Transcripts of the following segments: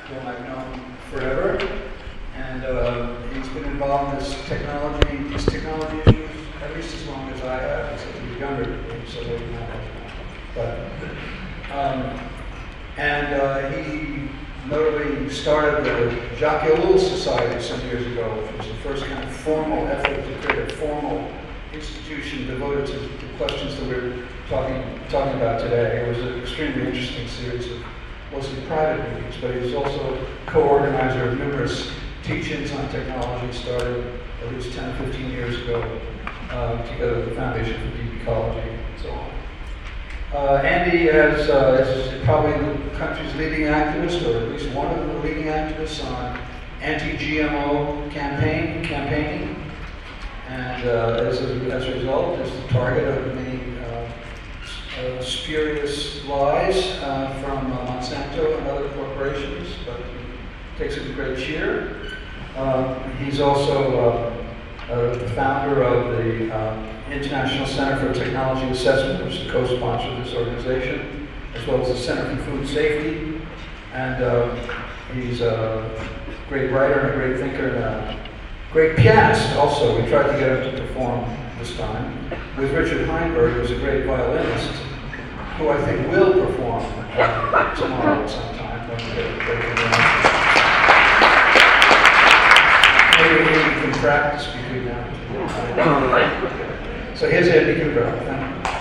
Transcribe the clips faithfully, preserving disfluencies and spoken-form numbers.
whom I've known forever, and uh, he's been involved in this technology, these technology issues at least as long as I have, except he's younger than me, so maybe not as long. But, um, and uh, he notably started the Jacques Ellul Society some years ago, which was the first kind of formal effort to create a formal institution devoted to the questions that we're talking talking about today. It was an extremely interesting series of mostly private meetings, but he was also co-organizer of numerous teach-ins on technology, started at least ten or fifteen years ago, uh, together with the Foundation for Deep Ecology and so on. Uh, Andy has, uh, is probably the country's leading activist, or at least one of the leading activists on anti-G M O campaign, campaigning. And uh, as, a, as a result, is the target of many uh, uh, spurious lies uh, from uh, Monsanto and other corporations, but he takes it with great cheer. Uh, he's also uh, uh, the founder of the uh, International Center for Technology Assessment, which is the co-sponsor of this organization, as well as the Center for Food Safety. And uh, he's a great writer and a great thinker and a great pianist also. We tried to get him to perform this time with Richard Heinberg, who's a great violinist, who I think will perform uh, tomorrow sometime when we get a Maybe we can practice between now and two. So here's Andy Cooper. Thank you.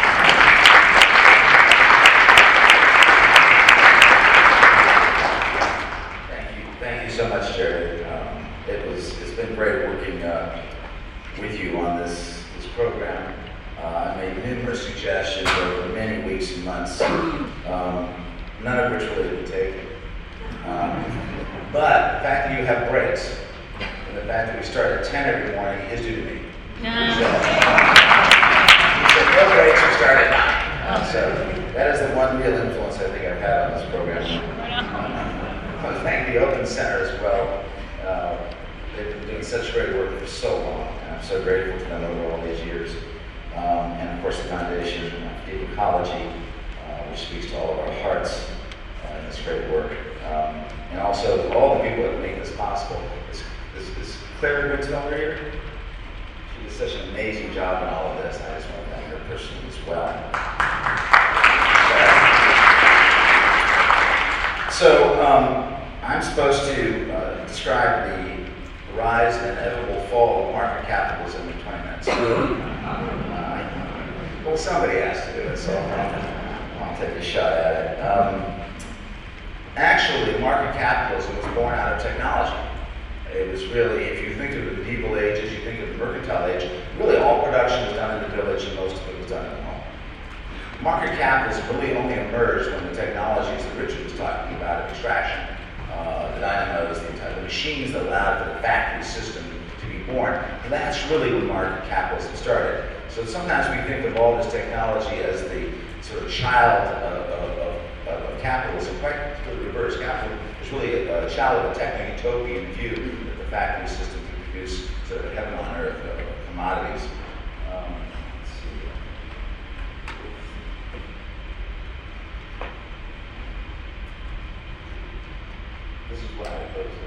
Thank you. Thank you so much, Jerry. Um, it was, it's been great working uh, with you on this, this program. Uh, I made numerous suggestions over many weeks and months, um, none of which really were taken. Um, but the fact that you have breaks, and the fact that we start at ten every morning is due to me. No. So, you said no breaks, we start at nine. Uh, so that is the one real influence I think I've had on this program. I want to thank the Open Center as well. Uh, they've been doing such great work for so long, and I'm so grateful to them over all these years. Um, and of course the Foundation for Deep Ecology, uh, which speaks to all of our hearts uh, in this great work. Um, and also all the people that make this possible. Is, is, is Claire Goodfeller here? She did such an amazing job in all of this. I just want to thank her personally as well. So um, I'm supposed to uh, describe the rise and inevitable fall of market capitalism in twenty minutes. Uh, well, somebody has to do it, so I'll, I'll take a shot at it. Um, actually, market capitalism was born out of technology. It was really, if you think of the medieval ages, you think of the mercantile age, really all production was done in the village and most of it was done at home. Market capitalism really only emerged when the technologies that Richard was talking about, extraction, uh, the dynamos, the, entire, the machines that allowed for the factory system to be born. And that's really when market capitalism started. So sometimes we think of all this technology as the sort of child of, of, of, of capitalism. Quite the reverse. Capitalism is really a, a child of a techno-utopian view that the factory system can produce sort of heaven on earth of, of commodities. Um, let's see. This is what I posted.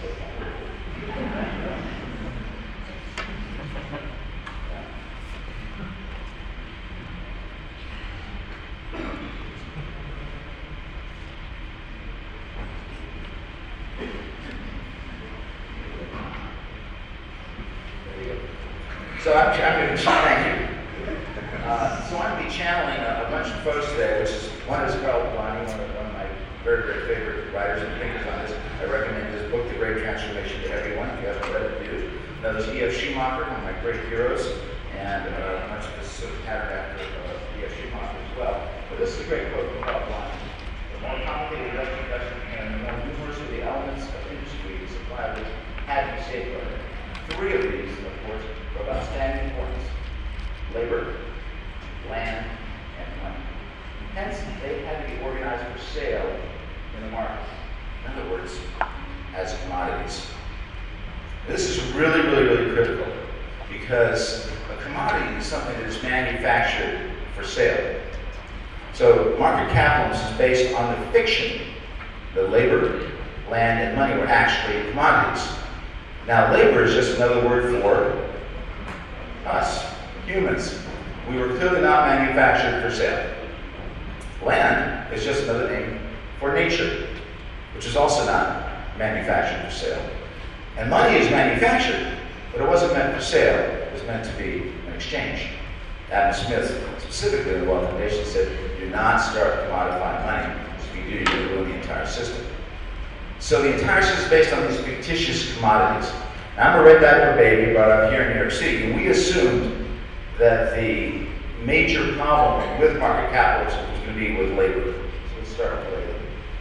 So I'm, I'm going to, thank you. Uh, so I'm going to be channeling a, a bunch of folks today, which is, one is Carl Polanyi, one of, one of my very, very favorite writers and thinkers on this. I recommend his book, The Great Transformation, to everyone. If you haven't read it, do. Now there's E F Schumacher, one of my great heroes, and uh, much of this sort of patterned after uh, E F Schumacher as well. But this is a great quote from Carl Polanyi. The more complicated reproduction and the more numerous of the elements of industry the supply of which had to be safeguarded. Three of these, of course, are of outstanding importance: labor, land, and money. Hence, they had to be organized for sale in the market. In other words, as commodities. This is really, really, really critical because a commodity is something that is manufactured for sale. So market capitalism is based on the fiction that labor land and money were actually commodities. Now, labor is just another word for us, humans. We were clearly not manufactured for sale. Land is just another name for nature, which is also not manufactured for sale. And money is manufactured, but it wasn't meant for sale. It was meant to be an exchange. Adam Smith, specifically in the Wealth Foundation, said, do not start commodifying money. If you do, you're going to ruin the entire system. So the entire system is based on these fictitious commodities. Now, I'm a red diaper baby brought up here in New York City, and we assumed that the major problem with market capitalism was going to be with labor. So let's start with labor.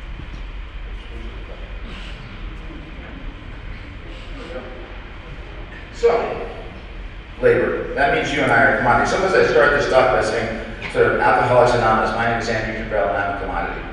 So, labor. That means you and I are commodities. Sometimes I start this talk by saying, sort of, Alcoholics Anonymous, my name is Andrew Cabrell, and I'm a commodity.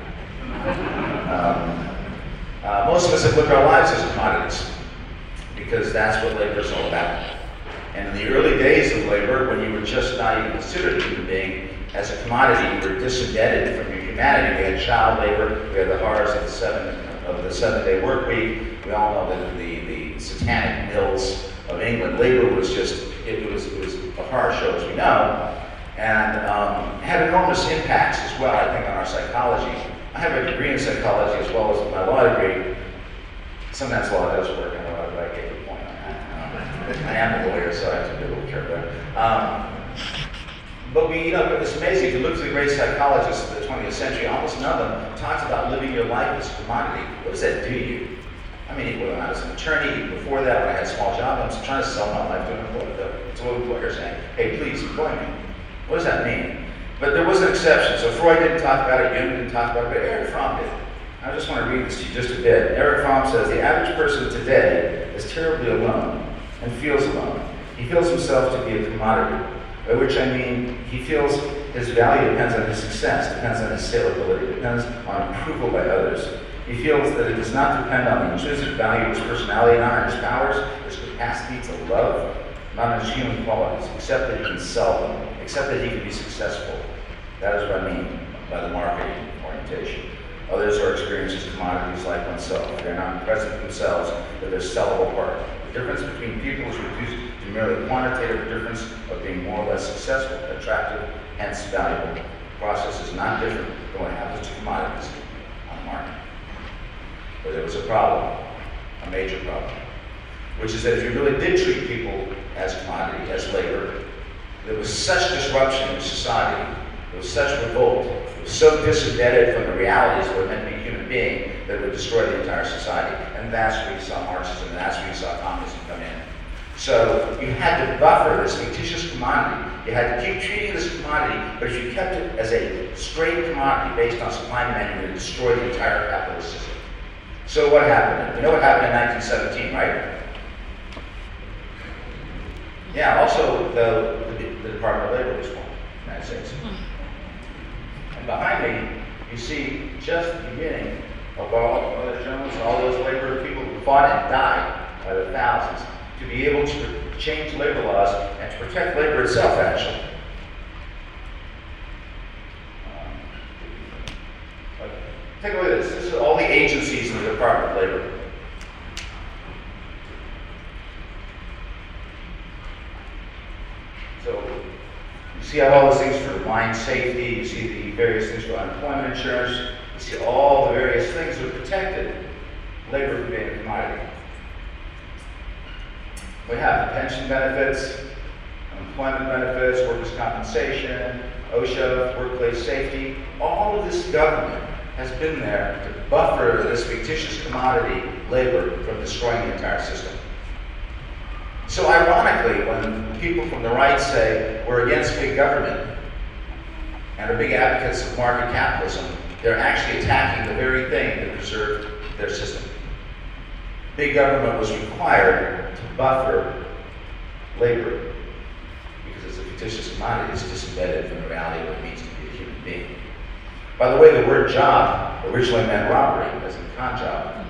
Um, uh, most of us have looked at our lives as commodities, because that's what labor is all about. And in the early days of labor, when you were just not even considered a human being, as a commodity, you were disembodied from your humanity. We had child labor, we had the horrors of the seven of the seven-day work week. We all know that the, the satanic mills of England, labor was just, it was, it was a horror show, as we know, and um, had enormous impacts as well, I think, on our psychology. I have a degree in psychology as well as my law degree. Sometimes law does work, I know, but I get the point on that. Um, I am a lawyer, so I have to be a little careful there. Um, but we, you know, it's amazing, if you look at the great psychologists of the twentieth century, almost none of them talked about living your life as a commodity. What does that do to you? I mean, when I was an attorney, before that, when I had a small job, I was trying to sell my life to an employer, to an employer saying, hey, please employ me. What does that mean? But there was an exception. So Freud didn't talk about it, Jung didn't talk about it, but Eric Fromm did. I just want to read this to you just a bit. Eric Fromm says, the average person today is terribly alone and feels alone. He feels himself to be a commodity, by which I mean he feels his value depends on his success, depends on his saleability, depends on approval by others. He feels that it does not depend on the intrinsic value of his personality, not on his powers, his capacity to love, not on his human qualities, except that he can sell them, except that he can be successful. That is what I mean by the marketing orientation. Others are experienced as commodities like oneself. They're not present themselves, but they're sellable part. The difference between people is reduced to merely quantitative difference of being more or less successful, attractive, hence valuable. The process is not different than what happens to commodities on the market. But there was a problem, a major problem, which is that if you really did treat people as commodity, as labor, there was such disruption in society, there was such revolt, it was so disembedded from the realities of what it meant to be a human being that it would destroy the entire society. And that's where you saw Marxism, and that's where you saw communism come in. So you had to buffer this fictitious commodity. You had to keep treating this commodity, but if you kept it as a straight commodity based on supply and demand, you would destroy the entire capitalist system. So what happened? You know what happened in nineteen seventeen, right? Yeah, also the, the, the Department of Labor was formed in the United States. And behind me, you see just the beginning of all those journalists and all those labor people who fought and died by the thousands to be able to change labor laws and to protect labor itself, actually. Um, take a look at this. This is all the agencies in the Department of Labor. So you see how all those things for mine safety, you see the various things for unemployment insurance, you see all the various things that protected labor from being a commodity. We have the pension benefits, employment benefits, workers' compensation, OSHA, workplace safety. All of this government has been there to buffer this fictitious commodity, labor, from destroying the entire system. So ironically, when people from the right say we're against big government and are big advocates of market capitalism, they're actually attacking the very thing that preserved their system. Big government was required to buffer labor because it's a fictitious commodity that's disembedded from the reality of what it means to be a human being. By the way, the word job originally meant robbery, as in con job.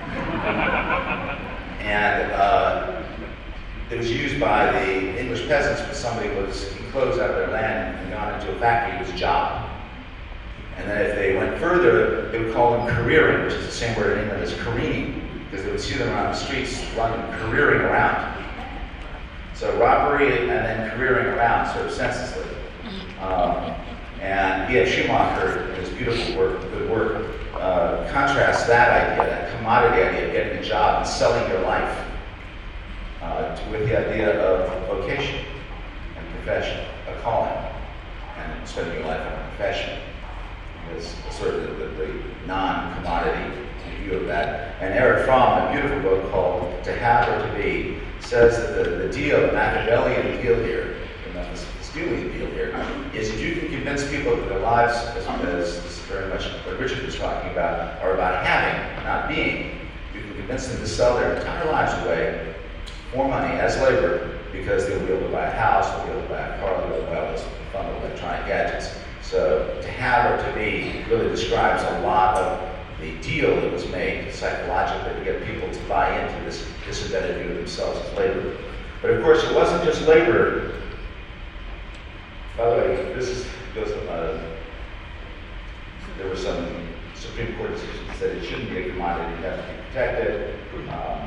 and uh, it was used by the English peasants when somebody was enclosed out of their land and gone into a factory. It was a job. And then if they went further, they would call them careering, which is the same word in England as careening, because they would see them around the streets running, careering around. So robbery and then careering around, sort of senselessly. Um, and E F Schumacher, in his beautiful work, good work, uh, contrasts that idea, that commodity idea of getting a job and selling your life, uh, to, with the idea of vocation and profession, a calling, and spending your life on a profession. Is sort of the, the, the non-commodity view of that. And Erich Fromm, a beautiful book called To Have or To Be, says that the, the deal, the Machiavellian deal here, the stealing deal here, is if you can convince people that their lives, as, as very much what Richard was talking about, are about having, not being, you can convince them to sell their entire lives away for money as labor, because they'll be able to buy a house, they'll be able to buy a car, they'll be able to buy all this fun electronic gadgets. So to have or to be really describes a lot of the deal that was made psychologically to get people to buy into this disembedded view of themselves as labor. But of course, it wasn't just labor. By the way, this is goes. Uh, there were some Supreme Court decisions that said it shouldn't be a commodity; it has to be protected. Um,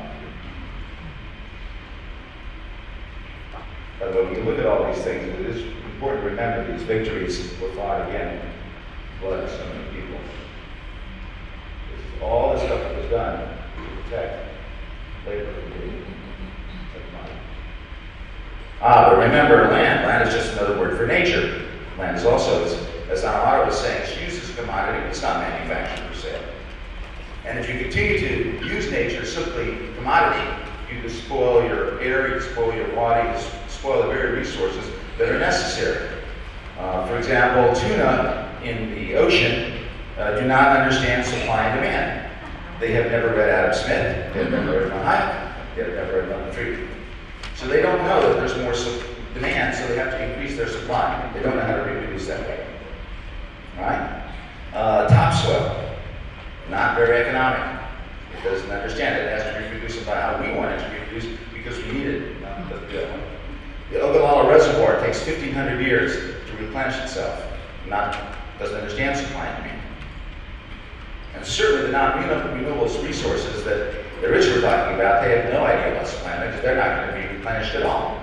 By the way, when you look at all these things, it is important to remember these victories were fought again, blood of so many people. This is all the stuff that was done to protect labor from being a commodity. Ah, but remember, land. Land is just another word for nature. Land is also, as, as Anahara was saying, it's used as a commodity, but it's not manufactured for sale. And if you continue to use nature as simply commodity, you can spoil your air, you can spoil your water, you can spoil the very resources that are necessary. Uh, for example, tuna in the ocean uh, do not understand supply and demand. They have never read Adam Smith, they have never read Von Hayek, they have never read Milton Friedman. So they don't know that there's more su- demand, so they have to increase their supply. They don't know how to reproduce that way. All right? Uh, topsoil, not very economic. It doesn't understand it. It has to reproduce by how we want it to reproduce because we need it. Not the, the, the Ogallala Reservoir takes fifteen hundred years to replenish itself. Not doesn't understand supply and demand. And certainly the non-renewable resources that the rich were talking about, they have no idea about supply and demand because they're not going to be replenished at all.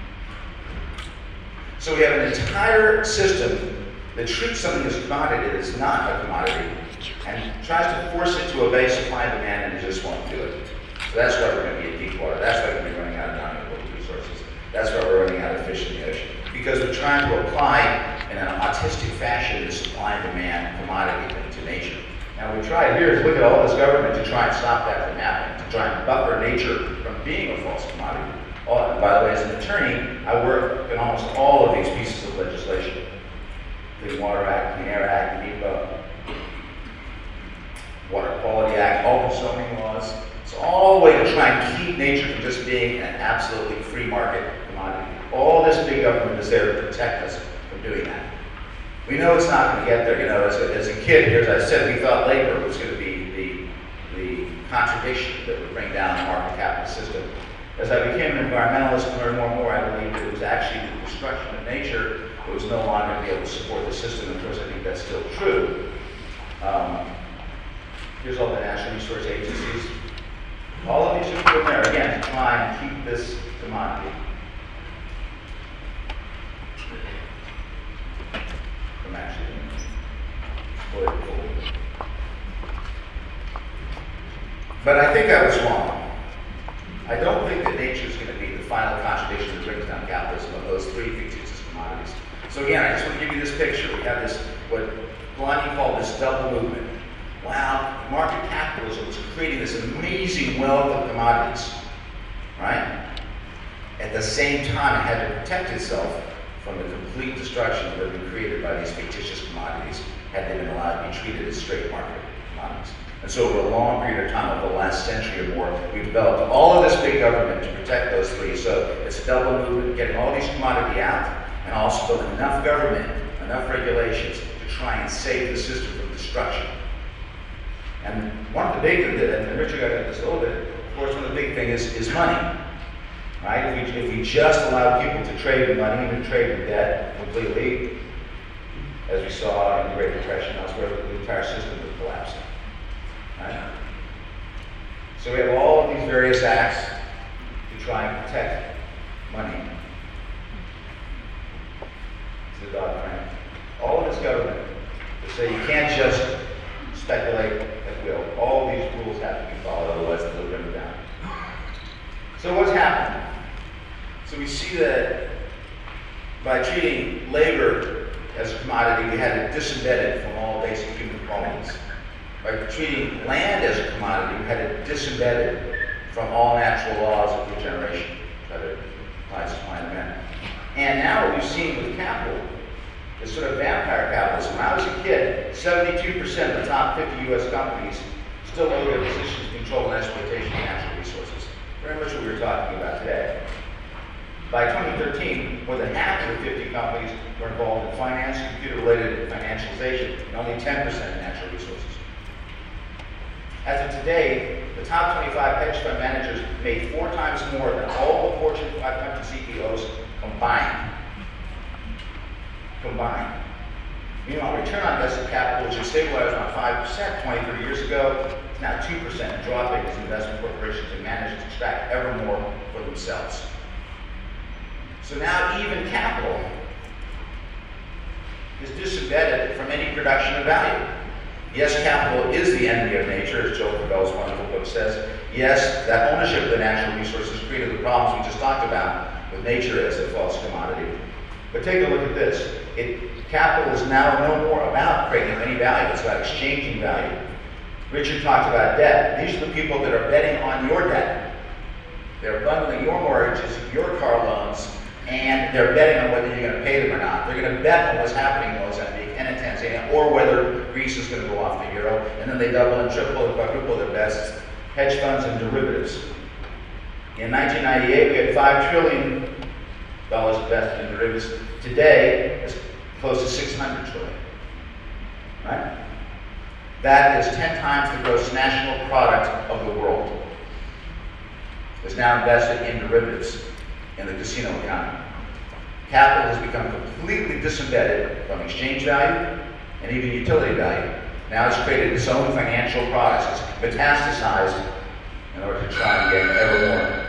So we have an entire system that treats something as a commodity that is not a commodity and tries to force it to obey supply and demand, and it just won't do it. So that's why we're going to be in deep water. That's why we're going to be running out of non-renewable resources. That's why we're running out of fish in the ocean. Because we're trying to apply in an autistic fashion the supply and demand commodity thing to nature. Now we tried here to look at all this government to try and stop that from happening, to try and buffer nature from being a false commodity. All, and by the way, as an attorney, I work in almost all of these pieces of legislation. Clean Water Act, Clean Air Act, NEPA, Water Quality Act, all the zoning laws. It's all the way to try and keep nature from just being an absolutely free market commodity. All this big government is there to protect us from doing that. We know it's not going to get there. You know, as a, as a kid, here, as I said, we thought labor was going to be the, the contradiction that would bring down the market capitalist system. As I became an environmentalist and learned more and more, I believed that it was actually the destruction of nature that was no longer going to be able to support the system. Of course, I think that's still true. Um, here's all the national resource agencies. All of these are put in there, again, to try and keep this commodity from actually being exploited. But I think I was wrong. I don't think that nature is going to be the final contradiction that brings down capitalism of those three fictitious commodities. So again, I just want to give you this picture. We have this, what Polanyi called this double movement. Wow, market capitalism was creating this amazing wealth of commodities, right? At the same time, it had to protect itself from the complete destruction that had been created by these fictitious commodities, had they been allowed to be treated as straight market commodities. And so over a long period of time, over the last century or more, we've developed all of this big government to protect those three. So it's a double movement, getting all these commodity out, and also building enough government, enough regulations to try and save the system from destruction. And one of the big things, and Richard got into this a little bit, of course, one of the big things is, is money. Right? If we, if we just allow people to trade with money and trade with debt completely, as we saw in the Great Depression elsewhere, the entire system was collapsing. Right? So we have all of these various acts to try and protect money. It's the Dodd-Frank. All of this government to say you can't just speculate at will. All these rules have to be followed, otherwise they'll bring it down. So what's happened? So we see that by treating labor as a commodity, we had it disembedded from all basic human qualities. By treating land as a commodity, we had it disembedded from all natural laws of regeneration that applies to supply and demand. And now what we've seen with capital is sort of vampire capitalism. When I was a kid, seventy-two percent of the top fifty U S companies still owe their positions to control and exploitation of natural resources. Very much what we were talking about today. By twenty thirteen, more than half of the fifty companies were involved in finance, computer-related financialization, and only ten percent in natural resources. As of today, the top twenty-five hedge fund managers made four times more than all the Fortune five hundred C E Os combined. Combined. Meanwhile, return on invested capital, which had stabilized around five percent twenty, thirty years ago, is now two percent, dropping as investment corporations and managers extract ever more for themselves. So now even capital is disembedded from any production of value. Yes, capital is the enemy of nature, as Joe Cabell's wonderful book says. Yes, that ownership of the natural resources created the problems we just talked about with nature as a false commodity. But take a look at this. It, capital is now no more about creating any value, it's about exchanging value. Richard talked about debt. These are the people that are betting on your debt. They're bundling your mortgages, your car loans, and they're betting on whether you're going to pay them or not. They're going to bet on what's happening in Mozambique and in Tanzania, or whether Greece is going to go off the euro, and then they double and triple and quadruple their bets. Hedge funds and derivatives. In nineteen ninety-eight, we had five trillion dollars invested in derivatives. Today, it's close to six hundred trillion dollars. Right? That is ten times the gross national product of the world. Is now invested in derivatives in the casino economy. Capital has become completely disembedded from exchange value and even utility value. Now it's created its own financial products. It's metastasized in order to try and get ever more.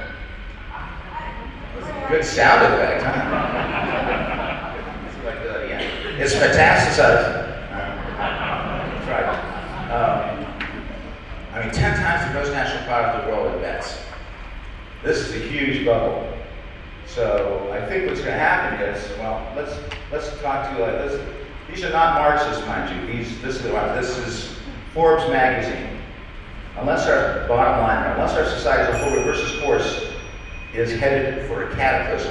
Good sound effect, huh? Let's see if I can do that again. It's metastasized. That's right. Um, I mean, ten times the gross national product of the world in bets. This is a huge bubble. So I think what's going to happen is, well, let's let's talk to you like this. These are not Marxists, mind you. These this is this is Forbes magazine. Unless our bottom line, unless our society as a whole reverses course, is headed for a cataclysm,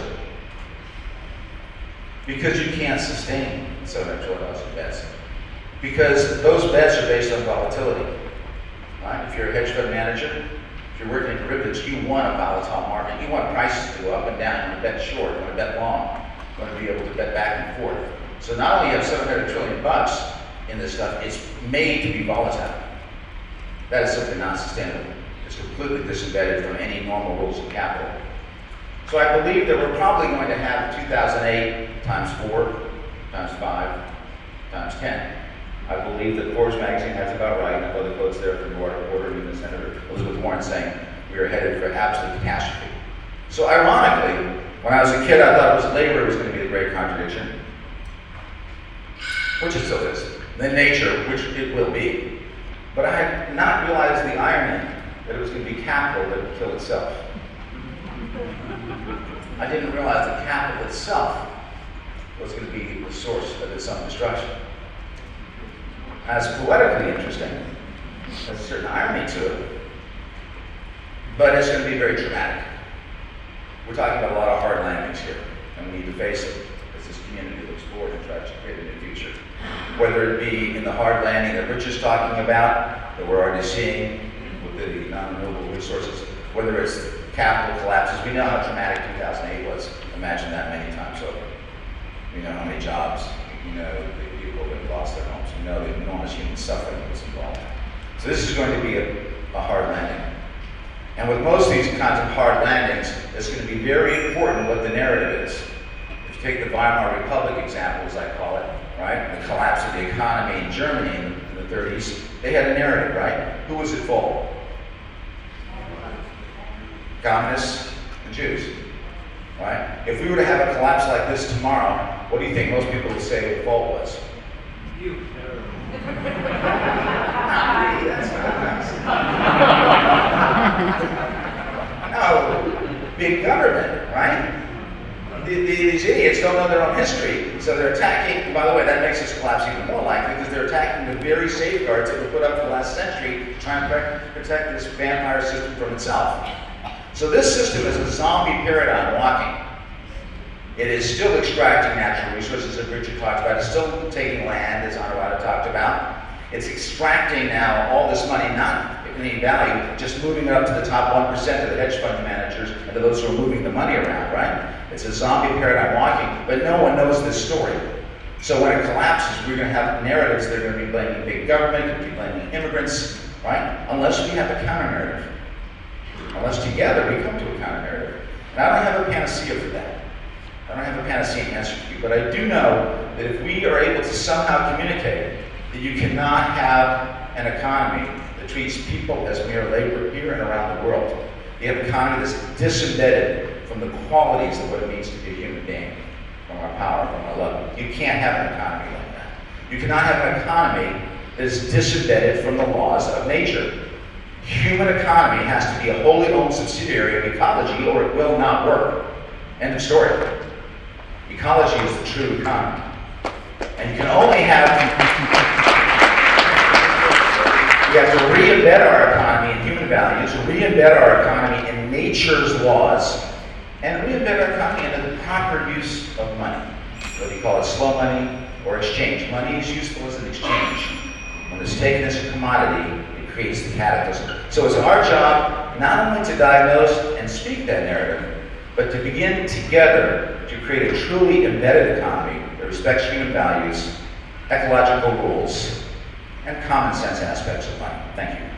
because you can't sustain seven hundred trillion dollars in bets, because those bets are based on volatility. Right? If you're a hedge fund manager, if you're working in derivatives, you want a volatile market. You want prices to go up and down. You want to bet short. You want to bet long. You want to be able to bet back and forth. So not only do you have seven hundred trillion bucks in this stuff, it's made to be volatile. That is simply not sustainable. It's completely disembedded from any normal rules of capital. So I believe that we're probably going to have two thousand eight times four, times five, times ten. I believe that Forbes magazine has about right. I've other quotes there from Gordon Porter and the Senator Elizabeth Warren saying we are headed for absolute catastrophe. So ironically, when I was a kid, I thought it was labor was going to be the great contradiction, which it still is. Then nature, which it will be. But I had not realized the irony that it was going to be capital that would kill itself. I didn't realize that capital itself was going to be the source of its own destruction. That's poetically interesting. There's a certain irony to it. But it's going to be very dramatic. We're talking about a lot of hard landings here, and we need to face it as this community looks forward and tries to create a new future. Whether it be in the hard landing that Rich is talking about, that we're already seeing with the non-renewable resources, whether it's capital collapses. We know how traumatic two thousand eight was. Imagine that many times over. We know how many jobs, we know the people that lost their homes, we know the enormous human suffering that was involved. So this is going to be a, a hard landing. And with most of these kinds of hard landings, it's going to be very important what the narrative is. If you take the Weimar Republic example, as I call it, right? The collapse of the economy in Germany in the, in the thirties, they had a narrative, right? Who was at fault? Communists and Jews, right? If we were to have a collapse like this tomorrow, what do you think most people would say the fault was? You. Not me, that's not nice. No, big government, right? The, the, these idiots don't know their own history, so they're attacking. By the way, that makes this collapse even more likely because they're attacking the very safeguards that were put up for the last century to try and pre- protect this vampire system from itself. So this system is a zombie paradigm walking. It is still extracting natural resources, as Richard talked about. It's still taking land, as Anurada talked about. It's extracting now all this money, not in any value, just moving it up to the top one percent of the hedge fund managers and to those who are moving the money around, right? It's a zombie paradigm walking, but no one knows this story. So when it collapses, we're going to have narratives that are going to be blaming big government, going to be blaming immigrants, right? Unless we have a counter-narrative. Unless together we come to a counter-narrative. And I don't have a panacea for that. I don't have a panacea answer for you, but I do know that if we are able to somehow communicate that you cannot have an economy that treats people as mere labor here and around the world, you have an economy that's disembedded from the qualities of what it means to be a human being, from our power, from our love. You can't have an economy like that. You cannot have an economy that is disembedded from the laws of nature. Human economy has to be a wholly owned subsidiary of ecology or it will not work. End of story. Ecology is the true economy. And you can only have, we have to re-embed our economy in human values, re-embed our economy in nature's laws, and re-embed our economy into the proper use of money. Whether you call it slow money or exchange. Money is useful as an exchange. When it's taken as a commodity, it creates the cataclysm. So it's our job not only to diagnose and speak that narrative, but to begin together to create a truly embedded economy that respects human values, ecological rules, and common sense aspects of life. Thank you.